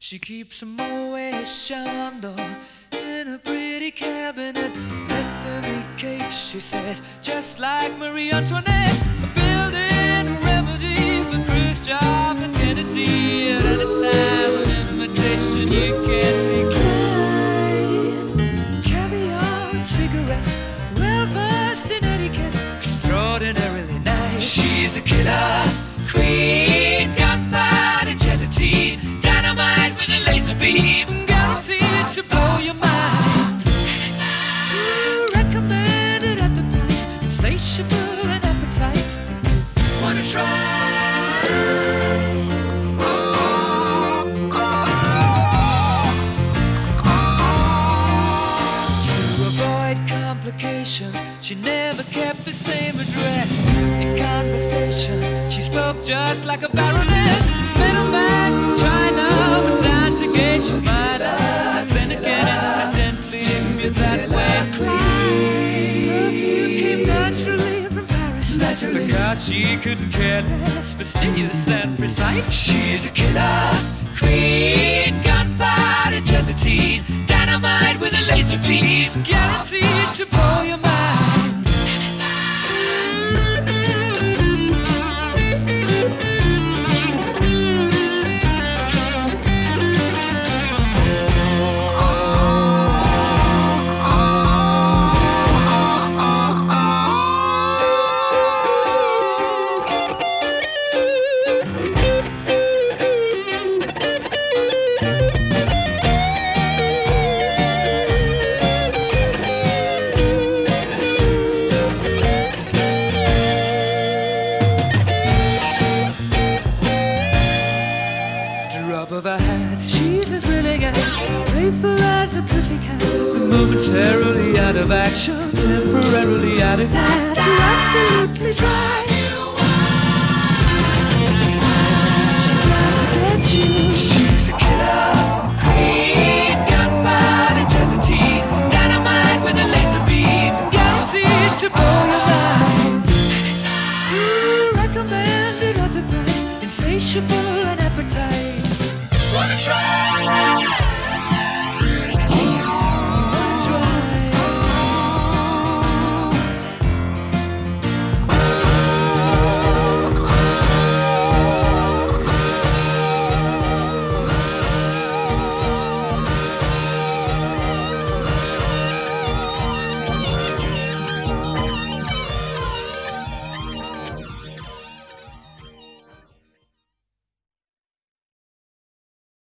She keeps a Moet Chandon in a pretty cabinet. Anthony cake, she says, just like Marie Antoinette. A building remedy for Khrushchev and Kennedy. At any time, an invitation you can't decline. Caviar and cigarettes, well versed in etiquette, extraordinarily nice. She's a killer queen, gunpowder gelatine, dynamite with a laser beam, guaranteed to blow your mind. Recommended at the price, insatiable and appetite. Wanna try? To avoid complications, she never kept the same address. In conversation, she spoke just like a baroness. Middleman from China went down to gauge your mind. Then again, incidentally, you're that way. Perfume came naturally from Paris, because she couldn't care less, fastidious and precise. She's a killer queen, gunpowder gelatine, dynamite with a laser beam, guaranteed to blow your mind. Drop of a hat, she's as willing as playful as a pussycat. Momentarily out of action, temporarily out of gas. You're absolutely dry. She's out to get you. She's a killer queen, gunpowder gelatine, dynamite with a laser beam, guaranteed to blow your mind. Recommended at the price, insatiable and appetite. Wanna try?